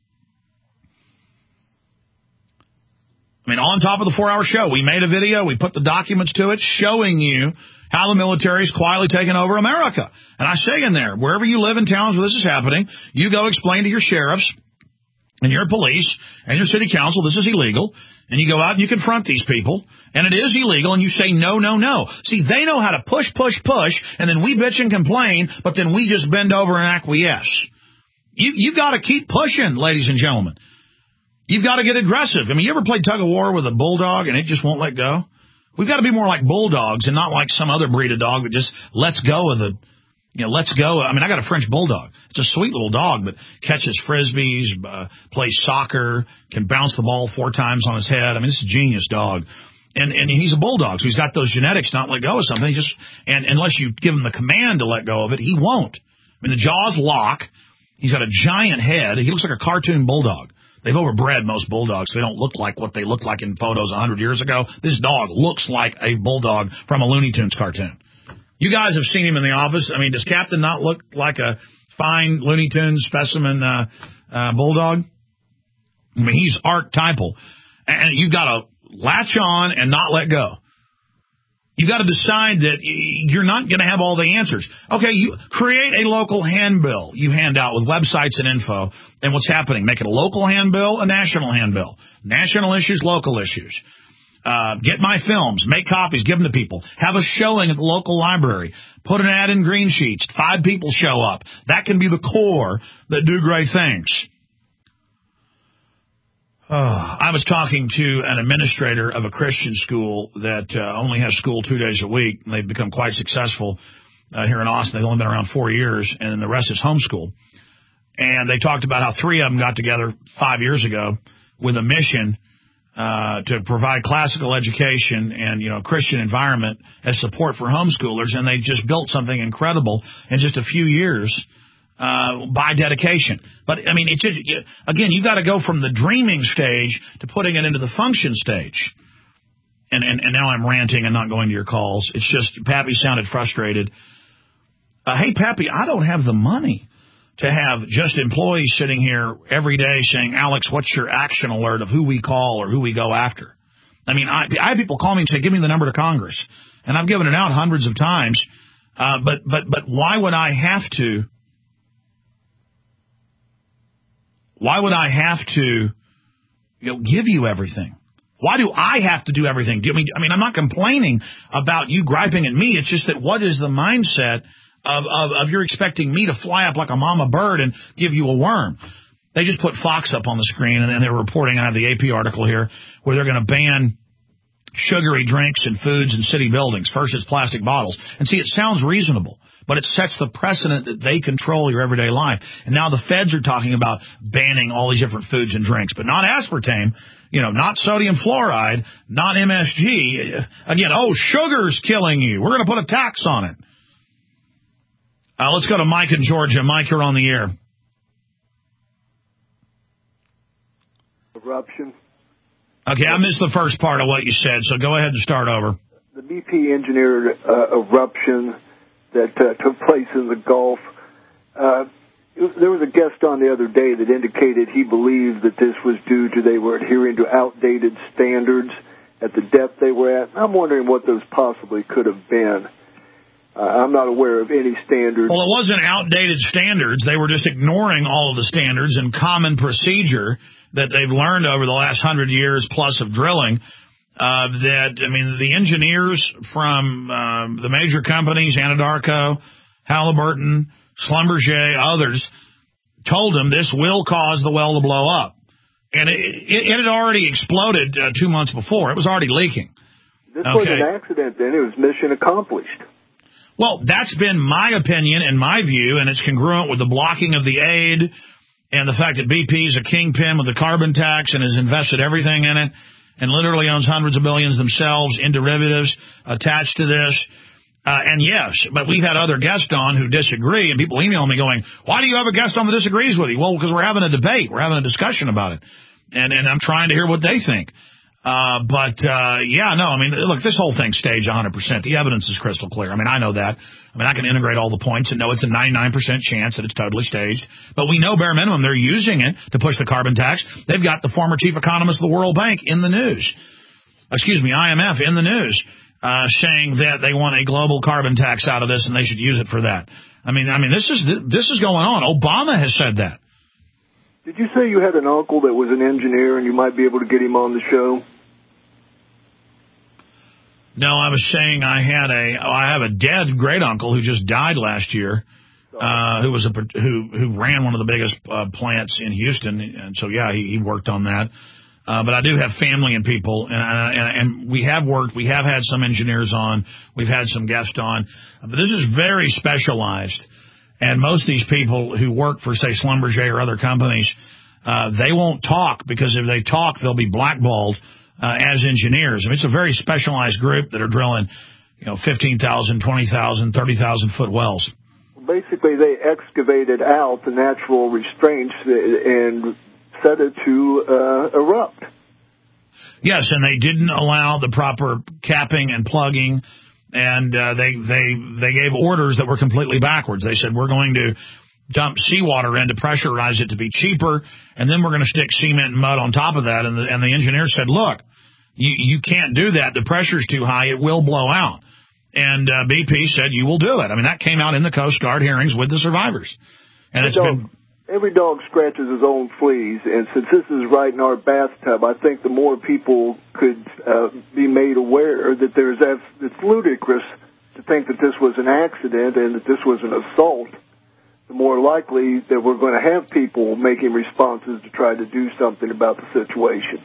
Speaker 2: I mean, on top of the 4-hour show, we made a video, we put the documents to it, showing you how the military is quietly taking over America. And I say in there, wherever you live in towns where this is happening, you go explain to your sheriffs and your police and your city council this is illegal, and you go out and you confront these people, and it is illegal, and you say no, no, no. See, they know how to push, and then we bitch and complain, but then we just bend over and acquiesce. You've got to keep pushing, ladies and gentlemen. You've got to get aggressive. I mean, you ever played tug of war with a bulldog and it just won't let go? We've got to be more like bulldogs and not like some other breed of dog that just lets go of the, lets go. I mean, I got a French bulldog. It's a sweet little dog, but catches frisbees, plays soccer, can bounce the ball 4 times on his head. I mean, it's a genius dog. And he's a bulldog, so he's got those genetics not let go of something. And unless you give him the command to let go of it, he won't. I mean, the jaws lock. He's got a giant head. He looks like a cartoon bulldog. They've overbred most bulldogs. They don't look like what they looked like in photos 100 years ago. This dog looks like a bulldog from a Looney Tunes cartoon. You guys have seen him in the office. I mean, does Captain not look like a fine Looney Tunes specimen bulldog? I mean, he's archetypal. And you've got to latch on and not let go. You've got to decide that you're not going to have all the answers. Okay, you create a local handbill you hand out with websites and info and what's happening. Make it a local handbill, a national handbill. National issues, local issues. Get my films. Make copies. Give them to people. Have a showing at the local library. Put an ad in green sheets. 5 people show up. That can be the core that do great things. I was talking to an administrator of a Christian school that only has school 2 days a week, and they've become quite successful here in Austin. They've only been around 4 years, and the rest is homeschool. And they talked about how 3 of them got together 5 years ago with a mission to provide classical education and, Christian environment as support for homeschoolers, and they just built something incredible in just a few years by dedication. But, I mean, again, you got to go from the dreaming stage to putting it into the function stage. And now I'm ranting and not going to your calls. It's just Pappy sounded frustrated. Hey, Pappy, I don't have the money to have just employees sitting here every day saying, Alex, what's your action alert of who we call or who we go after? I mean, I have people call me and say, give me the number to Congress. And I've given it out hundreds of times. But why would I have to? Why would I have to give you everything? Why do I have to do everything? I mean, I'm not complaining about you griping at me. It's just that what is the mindset of you're expecting me to fly up like a mama bird and give you a worm? They just put Fox up on the screen, and then they're reporting, I have the AP article here, where they're going to ban sugary drinks and foods in city buildings. First, it's plastic bottles. And see, it sounds reasonable, but it sets the precedent that they control your everyday life. And now the feds are talking about banning all these different foods and drinks, but not aspartame, not sodium fluoride, not MSG. Again, sugar's killing you. We're going to put a tax on it. Let's go to Mike in Georgia. Mike, you're on the air.
Speaker 13: Eruption.
Speaker 2: Okay, I missed the first part of what you said, so go ahead and start over.
Speaker 13: The BP engineered eruption that took place in the Gulf. There was a guest on the other day that indicated he believed that this was due to they were adhering to outdated standards at the depth they were at. I'm wondering what those possibly could have been. I'm not aware of any standards. Well, it wasn't outdated standards. They were just ignoring all of the standards and common procedure that they've learned over the last 100 years plus of drilling. The engineers from the major companies, Anadarko, Halliburton, Schlumberger, others, told them this will cause the well to blow up. And it had already exploded 2 months before. It was already leaking. This was an accident then. It was mission accomplished.
Speaker 2: Well, that's been my opinion and my view, and it's congruent with the blocking of the aid and the fact that BP is a kingpin with the carbon tax and has invested everything in it and literally owns hundreds of billions themselves in derivatives attached to this. And yes, but we've had other guests on who disagree, and people email me going, why do you have a guest on that disagrees with you? Well, because we're having a debate. We're having a discussion about it. And I'm trying to hear what they think. Look, this whole thing's staged 100%. The evidence is crystal clear. I know that. I can integrate all the points and know it's a 99% chance that it's totally staged. But we know bare minimum they're using it to push the carbon tax. They've got the former chief economist of the World Bank in the news. IMF in the news, saying that they want a global carbon tax out of this and they should use it for that. This is going on. Obama has said that.
Speaker 13: Did you say you had an uncle that was an engineer and you might be able to get him on the show?
Speaker 2: No, I was saying I have a dead great uncle who just died last year, who ran one of the biggest plants in Houston, and so he worked on that. But I do have family and people, and we have worked. We have had some engineers on. We've had some guests on, but this is very specialized. And most of these people who work for, say, Schlumberger or other companies, they won't talk because if they talk, they'll be blackballed as engineers. It's a very specialized group that are drilling, 15,000, 20,000, 30,000 foot wells.
Speaker 13: Basically, they excavated out the natural restraints and set it to erupt.
Speaker 2: Yes, and they didn't allow the proper capping and plugging. And they gave orders that were completely backwards. They said, we're going to dump seawater in to pressurize it to be cheaper, and then we're going to stick cement and mud on top of that. And the engineer said, look, you can't do that. The pressure's too high. It will blow out. And BP said, you will do it. That came out in the Coast Guard hearings with the survivors. And
Speaker 13: every dog scratches his own fleas, and since this is right in our bathtub, I think the more people could be made aware that it's ludicrous to think that this was an accident and that this was an assault, the the more likely that we're going to have people making responses to try to do something about the situation.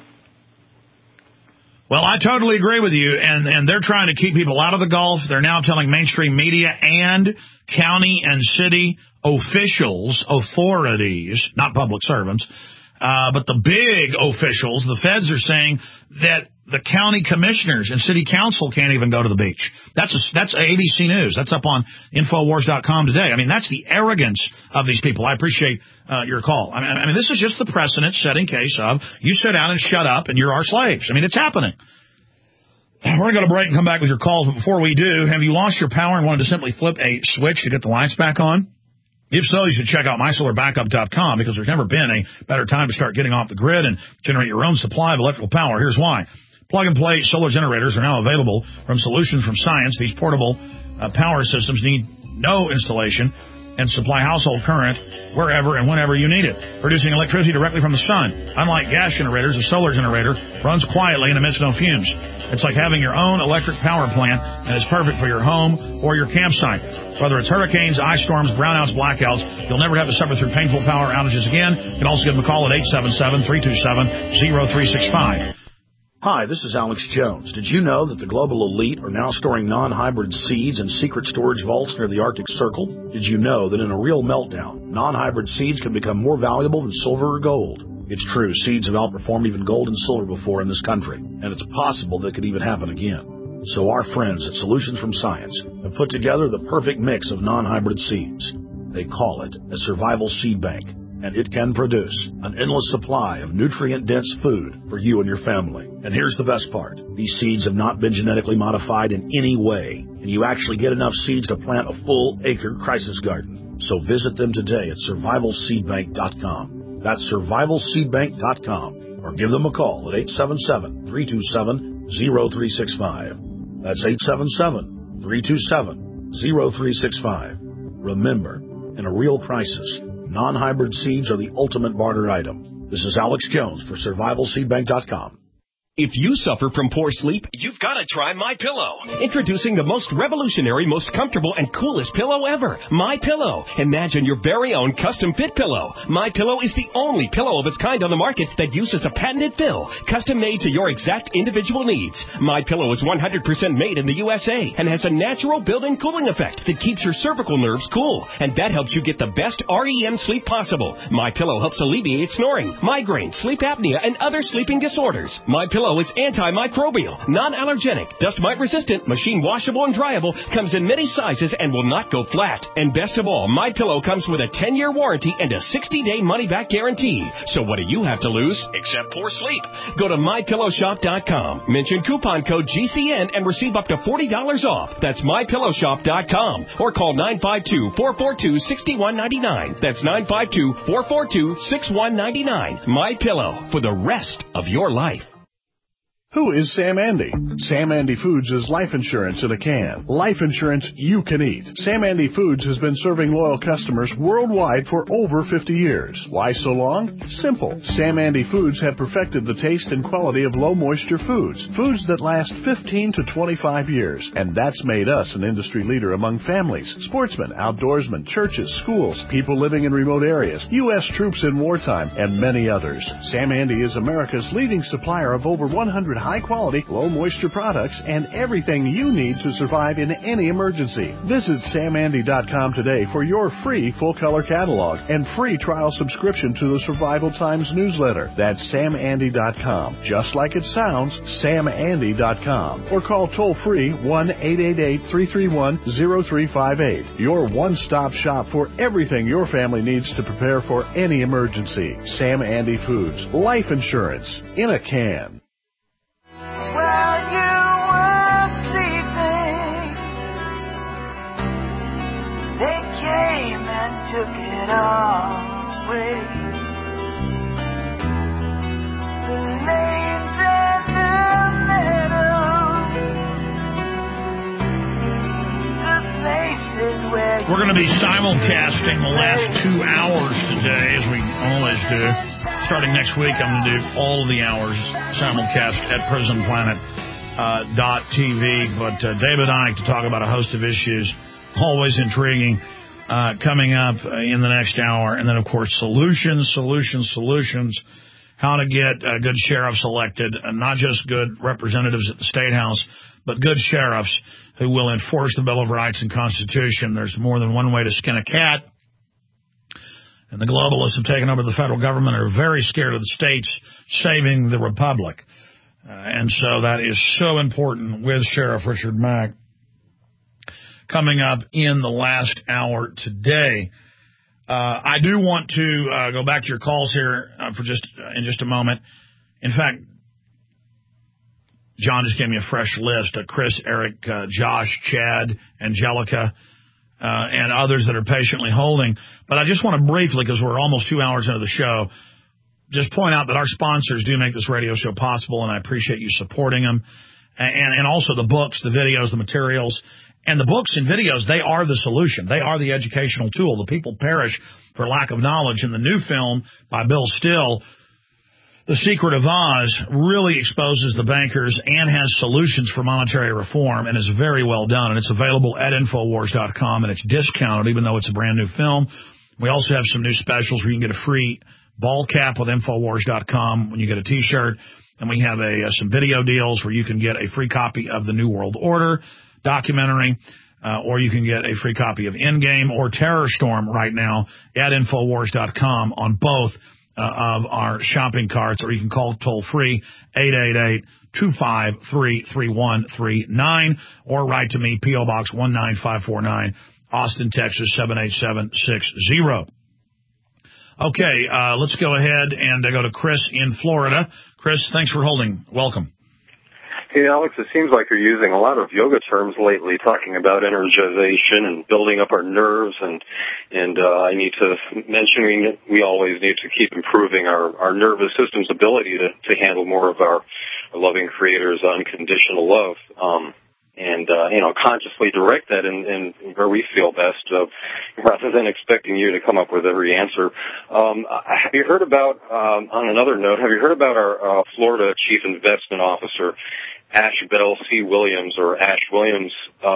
Speaker 2: Well, I totally agree with you, and they're trying to keep people out of the Gulf. They're now telling mainstream media and county and city officials, authorities, not public servants, but the big officials, the feds are saying that the county commissioners and city council can't even go to the beach. That's ABC News. That's up on Infowars.com today. I mean, that's the arrogance of these people. I appreciate your call. I mean, this is just the precedent-setting case of you sit down and shut up and you're our slaves. I mean, it's happening. We're going to go to break and come back with your calls. But before we do, have you lost your power and wanted to simply flip a switch to get the lights back on? If so, you should check out MySolarBackup.com because there's never been a better time to start getting off the grid and generate your own supply of electrical power. Here's why. Plug-and-play solar generators are now available from Solutions from Science. These portable power systems need no installation and supply household current wherever and whenever you need it, producing electricity directly from the sun. Unlike gas generators, a solar generator runs quietly and emits no fumes. It's like having your own electric power plant, and it's perfect for your home or your campsite. Whether it's hurricanes, ice storms, brownouts, blackouts, you'll never have to suffer through painful power outages again. You can also give them a call at 877-327-0365.
Speaker 14: Hi, this is Alex Jones. Did you know that the global elite are now storing non-hybrid seeds in secret storage vaults near the Arctic Circle? Did you know that in a real meltdown, non-hybrid seeds can become more valuable than silver or gold? It's true, seeds have outperformed even gold and silver before in this country, and it's possible that could even happen again. So our friends at Solutions from Science have put together the perfect mix of non-hybrid seeds. They call it a survival seed bank, and it can produce an endless supply of nutrient-dense food for you and your family. And here's the best part. These seeds have not been genetically modified in any way, and you actually get enough seeds to plant a full-acre crisis garden. So visit them today at survivalseedbank.com. That's survivalseedbank.com, or give them a call at 877-327-0365. That's 877-327-0365. Remember, in a real crisis, non-hybrid seeds are the ultimate barter item. This is Alex Jones for survivalseedbank.com.
Speaker 17: If you suffer from poor sleep, you've got to try MyPillow. Introducing the most revolutionary, most comfortable, and coolest pillow ever, MyPillow. Imagine your very own custom-fit pillow. MyPillow is the only pillow of its kind on the market that uses a patented fill, custom-made to your exact individual needs. MyPillow is 100% made in the USA and has a natural built-in cooling effect that keeps your cervical nerves cool, and that helps you get the best REM sleep possible. MyPillow helps alleviate snoring, migraine, sleep apnea, and other sleeping disorders. MyPillow is antimicrobial, non-allergenic, dust mite resistant, machine washable and dryable, comes in many sizes and will not go flat. And best of all, MyPillow comes with a 10-year warranty and a 60-day money-back guarantee. So what do you have to lose except poor sleep? Go to MyPillowShop.com, mention coupon code GCN and receive up to $40 off. That's MyPillowShop.com, or call 952-442-6199. That's 952-442-6199. MyPillow, for the rest of your life.
Speaker 18: Who is Sam Andy? Sam Andy Foods is life insurance in a can. Life insurance you can eat. Sam Andy Foods has been serving loyal customers worldwide for over 50 years. Why so long? Simple. Sam Andy Foods have perfected the taste and quality of low-moisture foods. Foods that last 15 to 25 years. And that's made us an industry leader among families, sportsmen, outdoorsmen, churches, schools, people living in remote areas, U.S. troops in wartime, and many others. Sam Andy is America's leading supplier of over 100 high-quality, low-moisture products and everything you need to survive in any emergency. Visit SamAndy.com today for your free full-color catalog and free trial subscription to the Survival Times newsletter. That's SamAndy.com. Just like it sounds, SamAndy.com. Or call toll-free 1-888-331-0358. Your one-stop shop for everything your family needs to prepare for any emergency. Sam Andy Foods. Life insurance in a can.
Speaker 20: While you were sleeping, they came and took it all away. The lanes and the meadows, the places where
Speaker 2: we're going to be simulcasting the last 2 hours today, as we always do. Starting next week, I'm going to do all of the hours simulcast at PrisonPlanet.tv. But David Icke to talk about a host of issues, always intriguing. coming up in the next hour. And then, of course, solutions, how to get good sheriffs elected, and not just good representatives at the State House, but good sheriffs who will enforce the Bill of Rights and Constitution. There's more than one way to skin a cat. And the globalists have taken over the federal government and are very scared of the states saving the republic. And so that is so important with Sheriff Richard Mack coming up in the last hour today. I do want to go back to your calls here in just a moment. In fact, John just gave me a fresh list. Chris, Eric, Josh, Chad, Angelica, and others that are patiently holding. But I just want to briefly, because we're almost 2 hours into the show, just point out that our sponsors do make this radio show possible, and I appreciate you supporting them. And also the books, the videos, the materials. And the books and videos, they are the solution. They are the educational tool. The people perish for lack of knowledge. And the new film by Bill Still, The Secret of Oz, really exposes the bankers and has solutions for monetary reform and is very well done. And it's available at Infowars.com, and it's discounted even though it's a brand new film. We also have some new specials where you can get a free ball cap with Infowars.com when you get a T-shirt. And we have some video deals where you can get a free copy of The New World Order documentary, or you can get a free copy of Endgame or Terror Storm right now at Infowars.com on both of our shopping carts, or you can call toll-free 888-253-3139, or write to me, P.O. Box 19549, Austin, Texas 78760. Okay, let's go ahead and go to Chris in Florida. Chris, thanks for holding. Welcome.
Speaker 3: Hey, Alex, it seems like you're using a lot of yoga terms lately, talking about energization and building up our nerves, and I need to mention we always need to keep improving our nervous system's ability to handle more of our loving Creator's unconditional love, and consciously direct that in where we feel best, rather than expecting you to come up with every answer. Have you heard about, on another note, have you heard about our Florida Chief Investment Officer, Ash Bell C. Williams, or Ash Williams?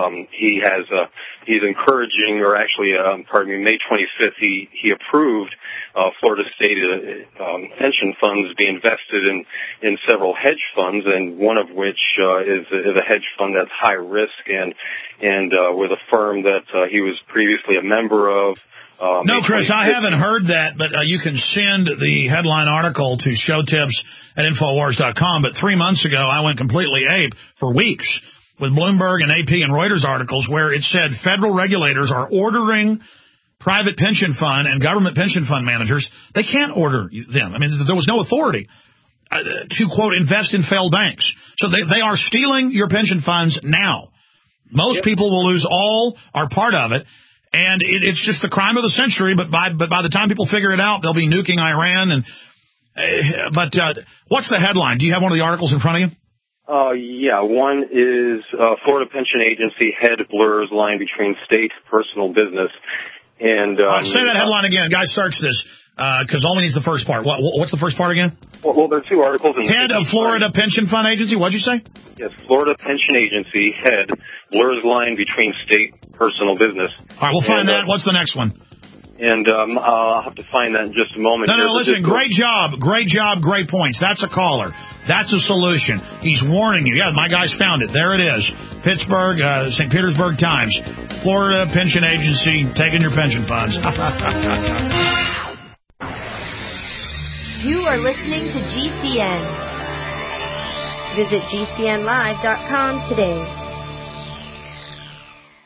Speaker 3: He's encouraging, or actually, May 25th, he approved Florida State pension funds be invested in several hedge funds, and one of which is a hedge fund that's high risk and with a firm that he was previously a member of.
Speaker 2: No, Chris, I haven't heard that, but you can send the headline article to showtips at Infowars.com. But 3 months ago, I went completely ape for weeks with Bloomberg and AP and Reuters articles where it said federal regulators are ordering private pension fund and government pension fund managers. They can't order them. I mean, there was no authority to, quote, invest in failed banks. So they are stealing your pension funds now. Most people will lose all or part of it. And it's just the crime of the century, but by the time people figure it out, they'll be nuking Iran. But what's the headline? Do you have one of the articles in front of you?
Speaker 3: Yeah, one is Florida Pension Agency head blurs line between state, personal, business. And
Speaker 2: say that headline again. Guys, search this, because only needs the first part. What's the first part again?
Speaker 3: Well, there are two articles.
Speaker 2: Head of Florida Pension Fund Agency. What'd you say?
Speaker 3: Yes, Florida Pension Agency head blurs line between state, personal, business.
Speaker 2: All right, we'll find that. What's the next one?
Speaker 3: And I'll have to find that in just a moment.
Speaker 2: No, listen, great job, great points. That's a caller. That's a solution. He's warning you. Yeah, my guys found it. There it is. Pittsburgh, St. Petersburg Times. Florida Pension Agency taking your pension funds.
Speaker 4: You are listening to GCN. Visit GCNlive.com today.